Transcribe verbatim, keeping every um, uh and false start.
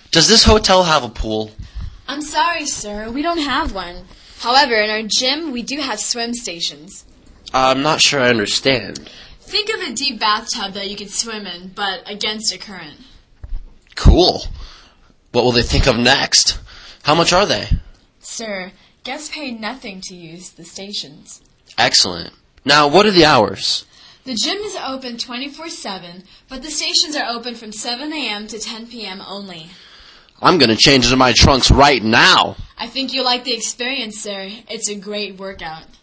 Does this hotel have a pool? I'm sorry, sir. We don't have one. However, in our gym, we do have swim stations. I'm not sure I understand. Think of a deep bathtub that you could swim in, but against a current. Cool. What will they think of next? How much are they? Sir, guests pay nothing to use the stations. Excellent. Now, what are the hours? The gym is open twenty-four seven, but the stations are open from seven a.m. to ten p.m. only. I'm going to change into my trunks right now. I think you'll like the experience, sir. It's a great workout.